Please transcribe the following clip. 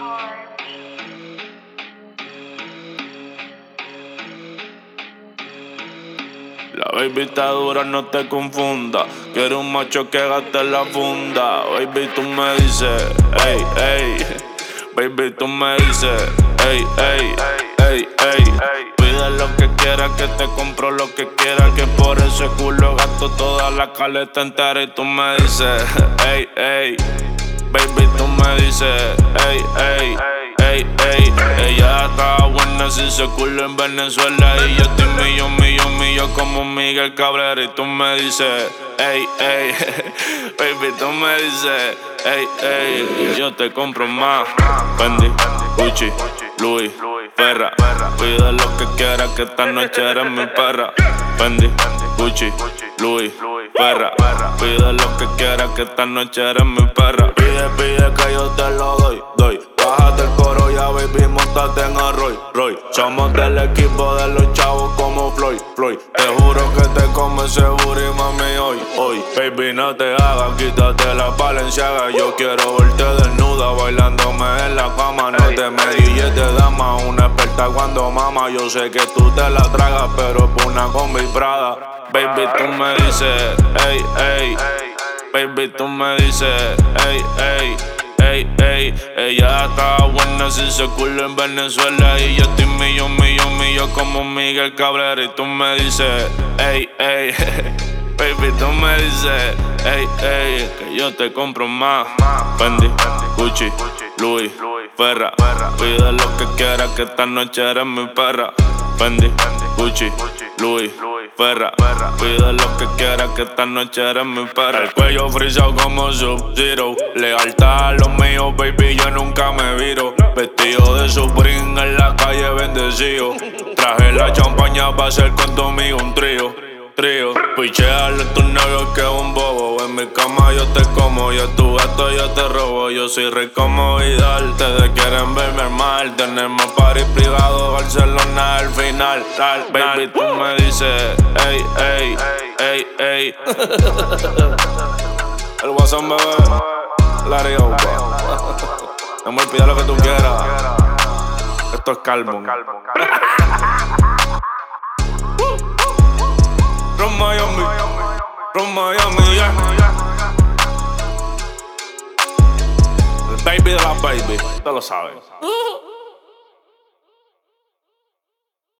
La baby está dura, no te confunda. Quiero un macho que gaste la funda. Baby, tú me dices, ey, ey. Baby, tú me dices, ey, ey, ey, ey. Pide lo que quieras, que te compro lo que quieras. Que por ese culo gasto toda la caleta entera. Y tú me dices, ey, ey. Baby, tú me dices, ey, ey, ey, ey. Ella está buena si se culo en Venezuela. Y yo estoy millón como Miguel Cabrera. Y tú me dices, ey, ey. Baby, tú me dices, ey, ey. Y yo te compro más. Fendi, Gucci, Louis, Ferra. Pide lo que quieras, que esta noche eres mi perra. Fendi, Gucci, Louis, Ferra. Pide lo que quieras, que esta noche eres mi perra. Pide que yo te lo doy. Bájate el coro ya, baby, montate en el Roy. Somos del equipo de los chavos como Floyd. Te juro que te come ese booty, mami, hoy. Baby, no te hagas, quítate la Balenciaga. Yo quiero verte desnuda, bailándome en la cama. No te medilles de dama, una experta cuando mama. Yo sé que tú te la tragas, pero es una combi Prada. Baby, tú me dices, ey, ey. Baby, tú me dices, ey, ey, ey, ey. Ella está buena si se culo en Venezuela. Y yo estoy millón como Miguel Cabrera. Y tú me dices, ey, ey. Baby, tú me dices, ey, ey. Que yo te compro más. Fendi, Gucci, Louis, Ferra. Pide lo que quieras, que esta noche eres mi perra. Fendi, Gucci, Louis, Ferra. Pide lo que quieras, que esta noche eres mi perra. El cuello frisado como Sub-Zero. Lealtad a los míos, baby, yo nunca me viro. Vestido de Supreme en la calle bendecido. Traje la champaña pa' hacer con tu amigo un trío. Picheale a tu novio que es un bobo. En mi cama yo te como, yo tu gato yo te robo. Yo soy rey como Vidal. Ustedes quieren verme mal. Tenemos party privado, Barcelona al final. Baby, tú me dices, ey, ey, ey, ey. El WhatsApp, bebé. La Riopa. Amor, pide lo que tú quieras. Esto es Carbon. From Miami, yeah. El baby de la baby, tú lo sabes.